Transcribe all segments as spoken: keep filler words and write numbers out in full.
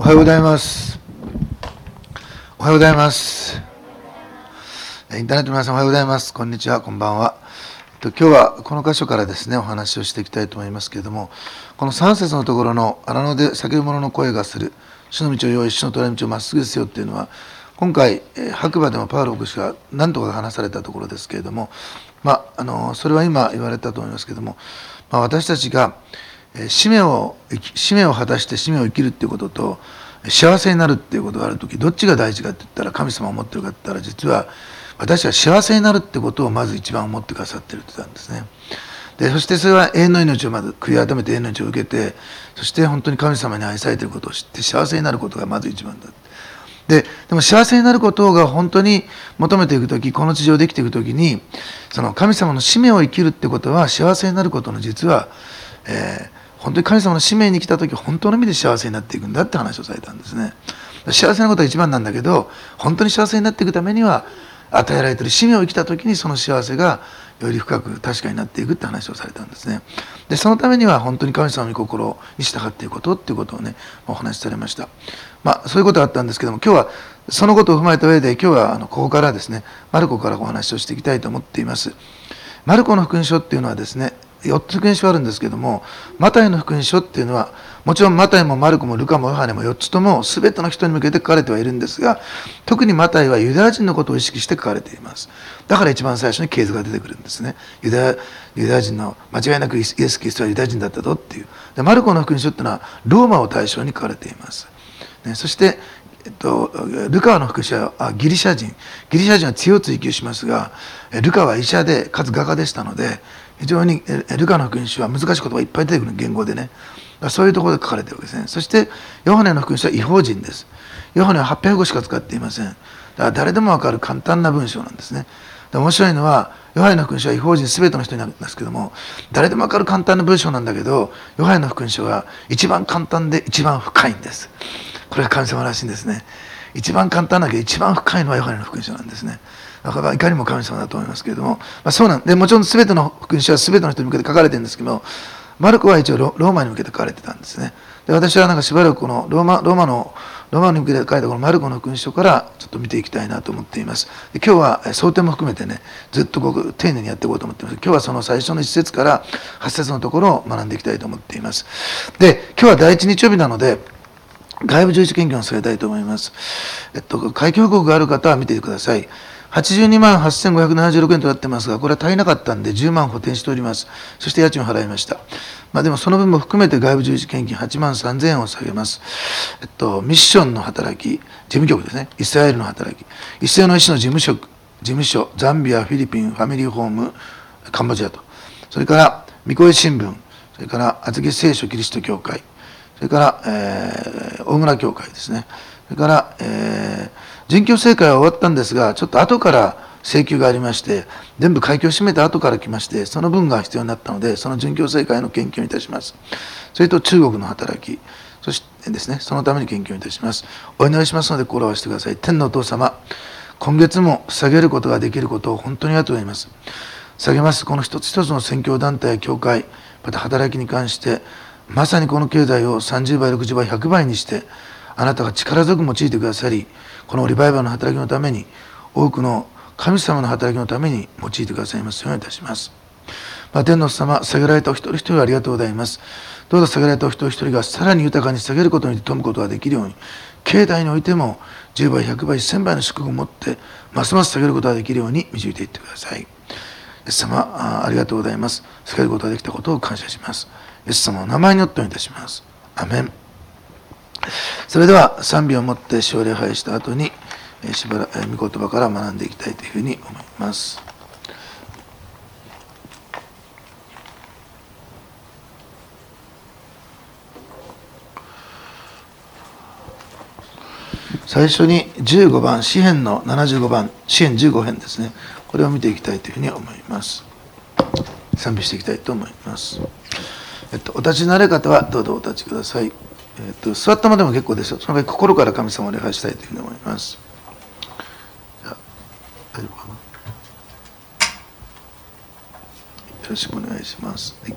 おはようございます。おはようございます。インターネットの皆さんおはようございます。こんにちは、こんばんは。今日はこの箇所からですね、お話をしていきたいと思いますけれども、このさん節のところの荒野で叫ぶ者の声がする、主の道を用意、主の通り道をまっすぐせよっていうのは、今回、白馬でもパウロ牧師が何とか話されたところですけれども、まあ、あのそれは今言われたと思いますけれども、まあ、私たちが使命を、使命を果たして使命を生きるっていうことと、幸せになるっていうことがあるとき、どっちが大事かって言ったら、神様を思ってるかって言ったら、実は私は幸せになるってことをまず一番思ってくださってるって言ったんですね。で、そしてそれは永遠の命をまず悔い改めて永遠の命を受けて、そして本当に神様に愛されていることを知って幸せになることがまず一番だ。で、でも幸せになることが本当に求めていくとき、この地上で生きていくときに、その神様の使命を生きるってことは幸せになることの実は、えー本当に神様の使命に来たとき、本当の意味で幸せになっていくんだって話をされたんですね。幸せなことが一番なんだけど、本当に幸せになっていくためには、与えられている使命を生きたときに、その幸せがより深く確かになっていくって話をされたんですね。で、そのためには本当に神様の御心に従っていくことっていうことをね、お話しされました。まあ、そういうことがあったんですけども、今日はそのことを踏まえた上で、今日はあのここからですね、マルコからお話をしていきたいと思っています。マルコの福音書っていうのはですね、よっつ福音書あるんですけども、マタイの福音書っていうのは、もちろんマタイもマルコもルカもヨハネもよっつとも全ての人に向けて書かれてはいるんですが、特にマタイはユダヤ人のことを意識して書かれています。だから一番最初に系図が出てくるんですね。ユダヤ、ユダヤ人の間違いなくイエス・キリストはユダヤ人だったぞっていう。でマルコの福音書っていうのはローマを対象に書かれています。ね、そして、えっと、ルカの福音書はギリシャ人。ギリシャ人は強い追求しますが、ルカは医者で、かつ画家でしたので、非常にルカの福音書は難しい言葉がいっぱい出てくる言語でね。そういうところで書かれているわけですね。そして、ヨハネの福音書は異邦人です。ヨハネははっぴゃく語しか使っていません。だから誰でもわかる簡単な文章なんですね。で面白いのは、ヨハネの福音書は異邦人すべての人になるんですけども、誰でもわかる簡単な文章なんだけど、ヨハネの福音書は一番簡単で一番深いんです。これは神様らしいんですね。一番簡単だけど一番深いのはヨハネの福音書なんですね。だからいかにも神様だと思いますけれども、まあ、そうなんでもちろん全ての福音書は全ての人に向けて書かれてるんですけど、マルコは一応ローマに向けて書かれてたんですね。で私はなんかしばらくこのローマローマのローマに向けて書いたこのマルコの福音書からちょっと見ていきたいなと思っています。で今日は想定も含めてね、ずっとこう丁寧にやっていこうと思っています。今日はその最初のいち節からはち節のところを学んでいきたいと思っています。で今日は第一日曜日なので、外部十一研究をされたいと思います。えっと、会計報告がある方は見てください。はちじゅうにまんはっせんごひゃくななじゅうろくえんとなってますが、これは足りなかったんでじゅうまん補填しております。そして家賃を払いました。まあでもその分も含めて外部十一献金はちまんさんぜんえんを下げます。えっと、ミッションの働き、事務局ですね。イスラエルの働き。一斉の医師の事務職、事務所、ザンビア、フィリピン、ファミリーホーム、カンボジアと。それから、三越新聞、それから、厚木聖書キリスト教会。それから、えー、大村教会ですね。それから、えー、人教正会は終わったんですが、ちょっと後から請求がありまして、全部会計を閉めた後から来まして、その分が必要になったので、その人教正会の献金をいたします。それと中国の働き、そしてですね、そのために献金をいたします。お祈りしますので心を合わせてください。天のお父様、今月も下げることができることを本当にありがとうございます。下げます。この一つ一つの宣教団体や教会、また働きに関して、まさにこの経済をさんじゅうばい、ろくじゅうばい、ひゃくばいにして、あなたが力強く用いてくださり、このリバイバルの働きのために、多くの神様の働きのために用いてくださいますようにいたします。まあ、天の様、下げられたお一人一人ありがとうございます。どうぞ下げられたお一人一人がさらに豊かに下げることに富むことができるように、経済においてもじゅうばい、ひゃくばい、せんばいの祝福を持って、ますます下げることができるように導いていってください。イエス様、あ、ありがとうございます。下げることができたことを感謝します。イエス様の名前によってお願いいたします。アメン。それでは賛美をもって主を礼拝した後に、しばらく御言葉から学んでいきたいというふうに思います。最初にじゅうごばん、詩編のななじゅうごばん、詩編じゅうご編ですね。これを見ていきたいというふうに思います。賛美していきたいと思います。えっと、お立ちになれる方はどうぞお立ちください。えっと、座ったまでも結構ですよ。その場合、心から神様を礼拝したいというふうに思います。じゃあ、大丈夫かな。よろしくお願いします。はい。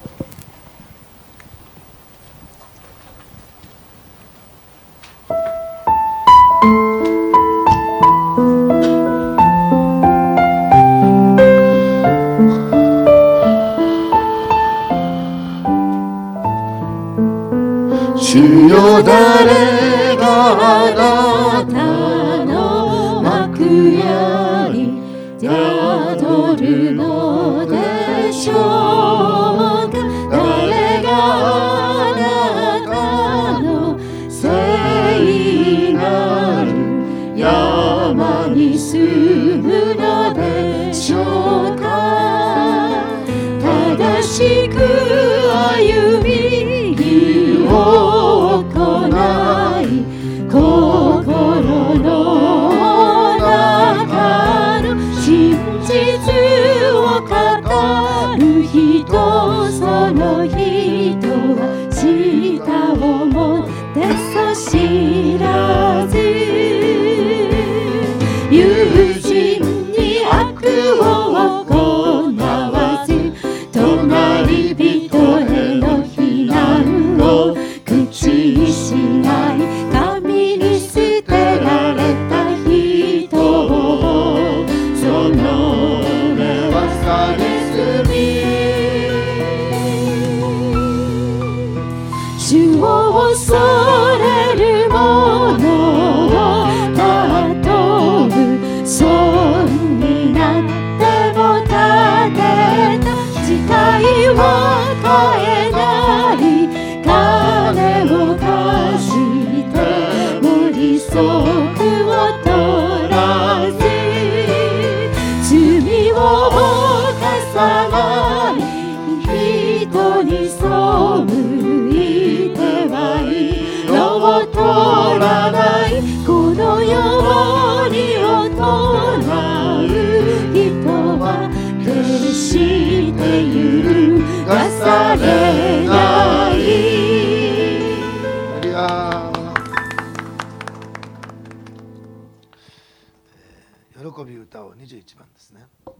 主よ誰があなたの幕屋に宿るのでしょうか。誰があなたの聖なる山に住むのでしょうか。正しく歩みを行い、心の中の真実を語る人、その人は舌を持ってそ知らず、友人に悪を行わず、隣人への非難を口にしない、神に捨てられた人をその目はされずみ、主を恐れる者を尊ぶ、損になっても立てた誓いを変えない、金を貸しても利息を取らず、罪を犯さない人に背いてはいのを取らない、この世にを唱う人は決して揺るがされない。喜び歌をにじゅういちばんですね。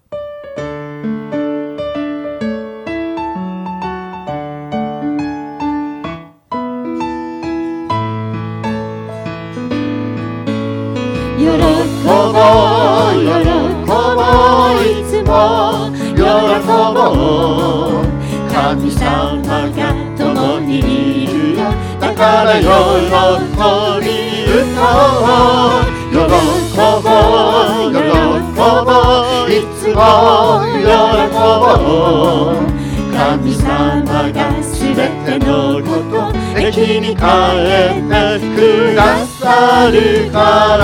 喜ぼう喜ぼういつも喜ぼう、神様が共にいるよ、だから喜び歌おう。喜ぼう喜ぼういつも喜ぼう、神様がすべてのこと益に変えてくださるから。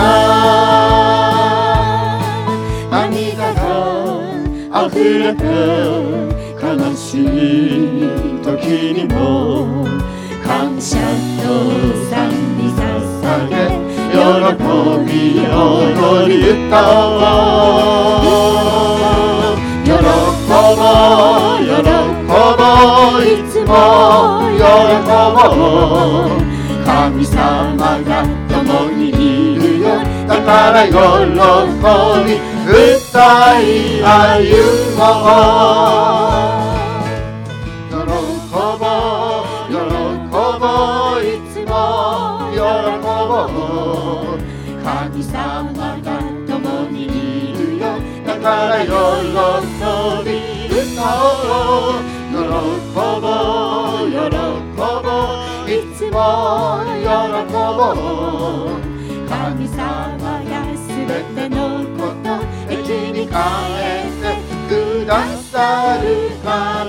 涙が溢れて悲しい時にも感謝と賛美捧げ、喜び踊り歌おう。喜ぼう喜ぼういつも喜ぼう、神様が共にいるよ、だから喜び歌い歩もう。喜ぼう喜ぼういつも喜ぼう、神様が共にいるよ、だから喜び歌おう。喜ぼう喜ぼういつも喜ぼう、神様がすべてのこと益に変えてくださるから。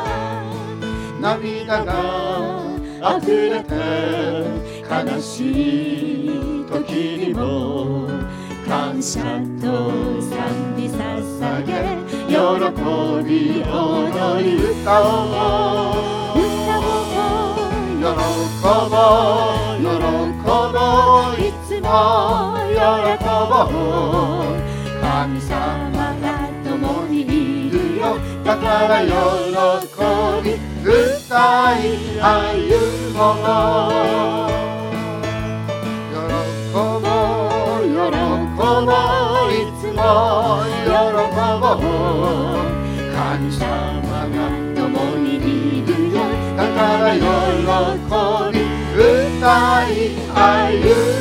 涙が溢れて悲しい時にも感謝と賛美捧げ、喜び踊り歌おう。喜ぼう喜ぼういつも喜ぼう、神様が共にいるよ、だから喜び歌い歩もう。喜ぼう喜ぼういつも喜ぼう、神様が共にいるよ、だから喜び歌い歩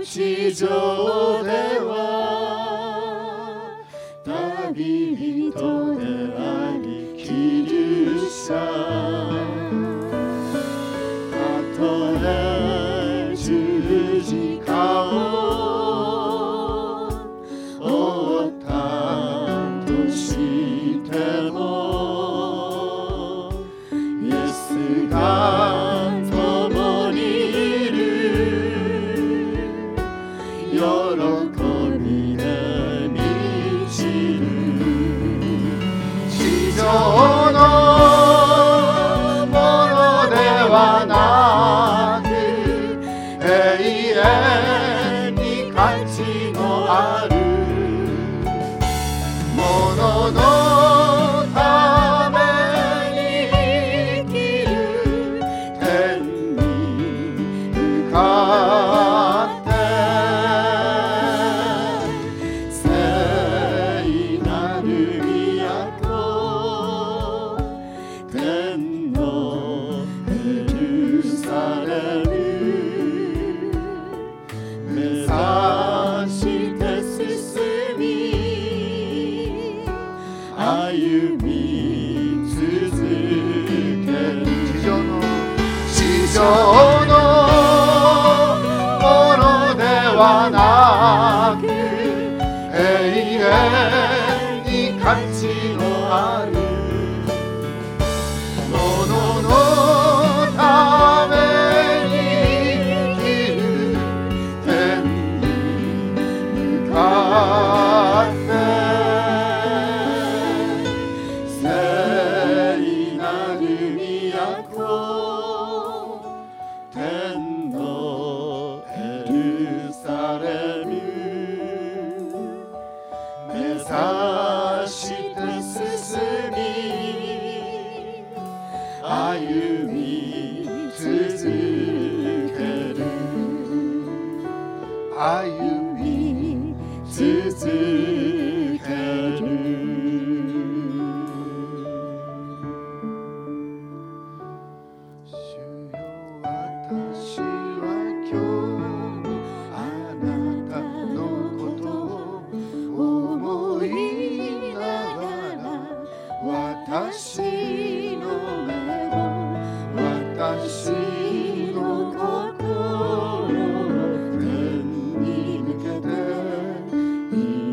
地上では旅人であり希留者、たとえ十字架を追ったとしても、イエスが共にいる喜びで満ちる。地上のものではなく永遠に価値のあるもののために生きる天に向かって聖なる都天のエルサレム目指して進み歩み続ける。 地上の地上のものではなく永遠に価値のあるもののために生きる天に向かって聖なる都天のエルサレム目指して進み歩み続ける歩み続ける。主よ、私は今日あなたのことを思いながら私の目を私の心を天に向けて祈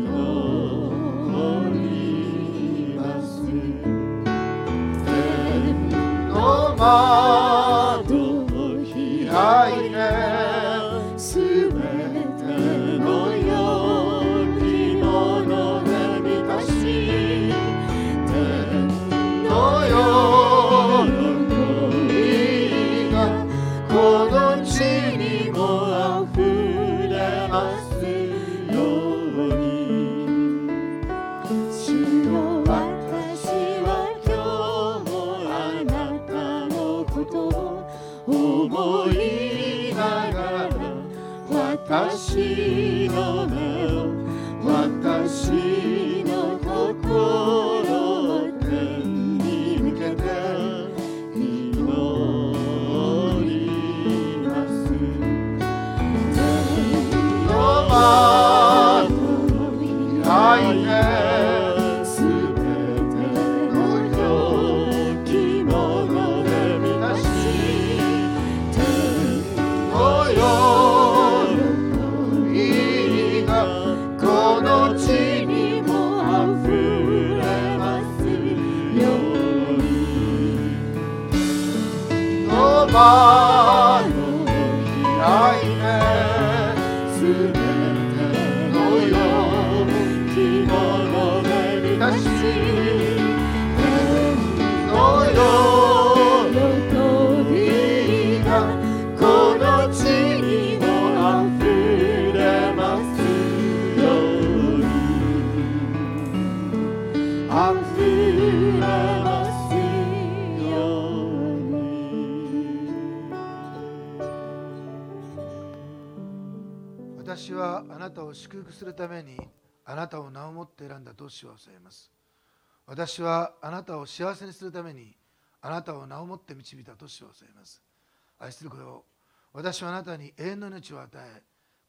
ります。天の窓を開いてすべての良きもので満たし天の喜びがこの地にもあふれますように。主よ、私は今日もあなたのことを思いながら私の目を私の心を天に向けて祈ります。天の窓を開いてすべての良きもので満たし天の喜びがこの地にもあふれますように。の窓を開いてすべての良きもので満たし天の喜びがこの地にもあふれますように。あふれますように。 私はあなたを祝福するためにあなたを名をもって選んだと主は教えます。私はあなたを幸せにするためにあなたを名をもって導いたと主は教えます。愛する子よ、私はあなたに永遠の命を与え、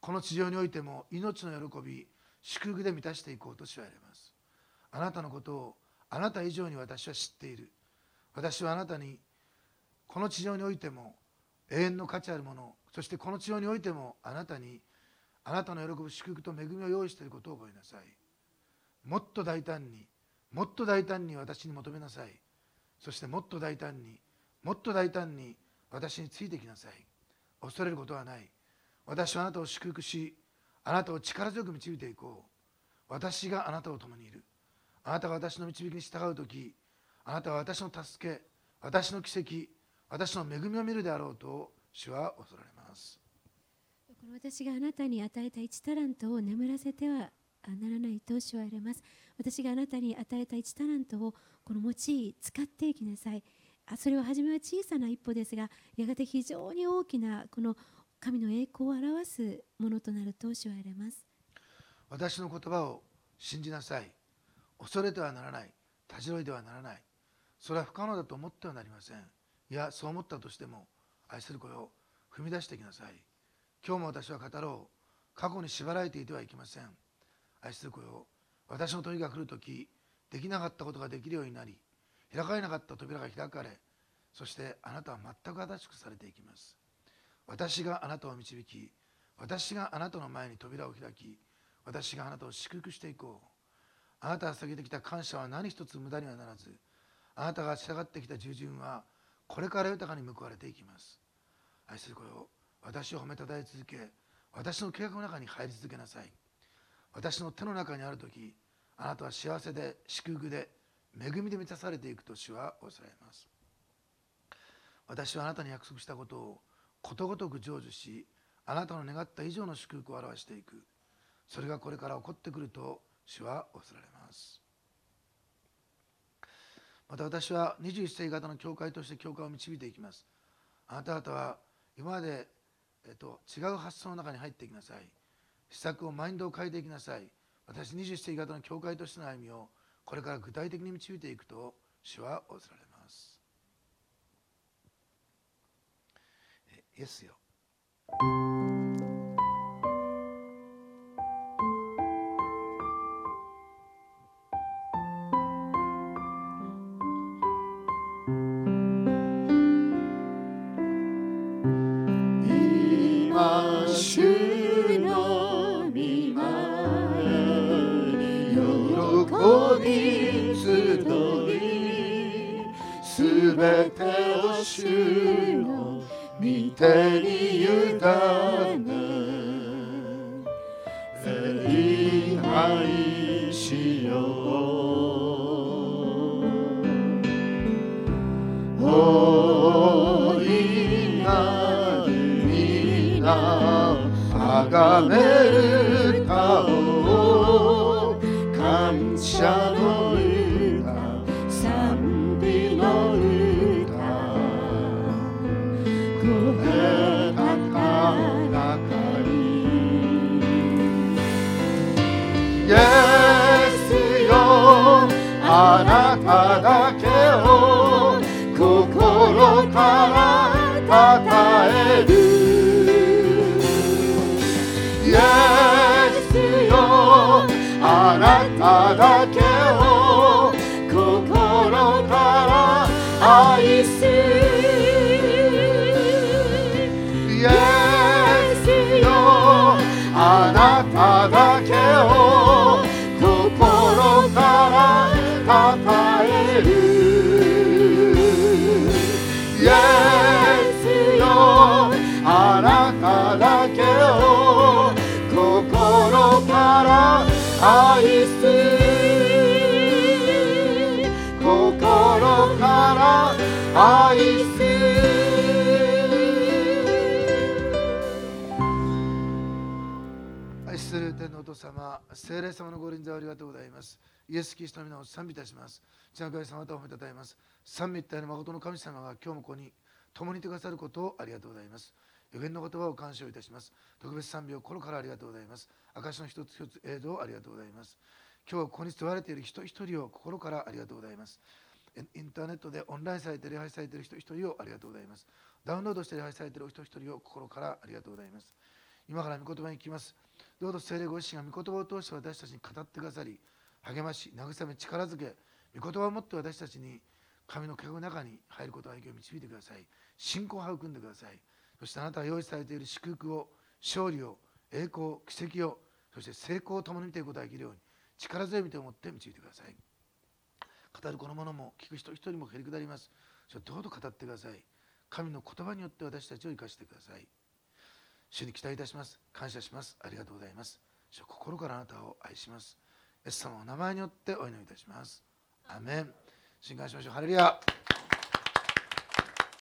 この地上においても命の喜び、祝福で満たしていこうと主は言われます。あなたのことをあなた以上に私は知っている。私はあなたにこの地上においても永遠の価値あるもの、そしてこの地上においてもあなたにあなたの喜ぶ祝福と恵みを用意していることを覚えなさい。もっと大胆に、もっと大胆に私に求めなさい。そしてもっと大胆に、もっと大胆に私についてきなさい。恐れることはない。私はあなたを祝福し、あなたを力強く導いていこう。私があなたと共にいる。あなたが私の導きに従うとき、あなたは私の助け、私の奇跡、私の恵みを見るであろうと主は恐れます。 この私があなたに与えた一タラントを眠らせてはならないと主は言われます。私があなたに与えた一タラントをこの用い使っていきなさい。それは初めは小さな一歩ですが、やがて非常に大きなこの神の栄光を表すものとなると主は言われます。 私の言葉を信じなさい。恐れてはならない。たじろいではならない。それは不可能だと思ってはなりません。いや、そう思ったとしても、愛する子よ、踏み出してきなさい。今日も私は語ろう。過去に縛られていてはいけません。愛する子よ、私の時が来るとき、できなかったことができるようになり、開かれなかった扉が開かれ、そしてあなたは全く新しくされていきます。私があなたを導き、私があなたの前に扉を開き、私があなたを祝福していこう。あなたが捧げてきた感謝は何一つ無駄にはならず、あなたが従ってきた従順はこれから豊かに報われていきます。愛する子よ、私を褒めたたえ続け、私の計画の中に入り続けなさい。私の手の中にあるとき、あなたは幸せで祝福で恵みで満たされていくと主はおっしゃいます。私はあなたに約束したことをことごとく成就し、あなたの願った以上の祝福を表していく。それがこれから起こってくると主はおっしゃられます。また私はにじゅういっ世紀型の教会として教会を導いていきます。あなた方は今まで、えっと、違う発想の中に入っていきなさい。施策をマインドを変えていきなさい。私にじゅういっ世紀型の教会としての歩みをこれから具体的に導いていくと主はおっしゃられます。イエスよ。 今主の御前に喜び集い、すべてを主の御手に委ね、礼拝しよう。大いなる皆あがめる歌を、感謝の歌、賛美の歌、声高り。イエスよ、あなただけを心からたたえる。イエスよ、あなただけを心から愛す。イエスよ、あなただけを心からたたえる。イエスよ、あなただけを心から愛す。心から愛す。 愛する天のお父様、聖霊様のご臨在をありがとうございます。イエス・キリストの皆を賛美いたします。父なる神様方を褒めたたえます。三位一体の誠の神様が今日もここに共にいてくださることをありがとうございます。予言の言葉を感謝いたします。特別賛美を心からありがとうございます。証の一つ一つ映像をありがとうございます。今日ここに座られている人一人を心からありがとうございます。インターネットでオンラインされて礼拝されている人一人をありがとうございます。ダウンロードして礼拝されている人一人を心からありがとうございます。 今から御言葉に聞きます。どうぞ聖霊ご自身が御言葉を通して私たちに語ってくださり、励まし、慰め、力づけ、御言葉を持って私たちに神の計画の中に入ることができるように導いてください。信仰を育んでください。そしてあなたが用意されている祝福を、勝利を、栄光、奇跡を、そして成功を共に見ていくことができるように、力強い御手を持って導いてください。語るこのものも聞く人一人もへりくだります。それをどうぞ語ってください。神の言葉によって私たちを生かしてください。主に期待いたします。感謝します。ありがとうございます。主は心からあなたを愛します。イエス様の名前によってお祈りいたします。アーメン。信感しましょう。ハレルヤ。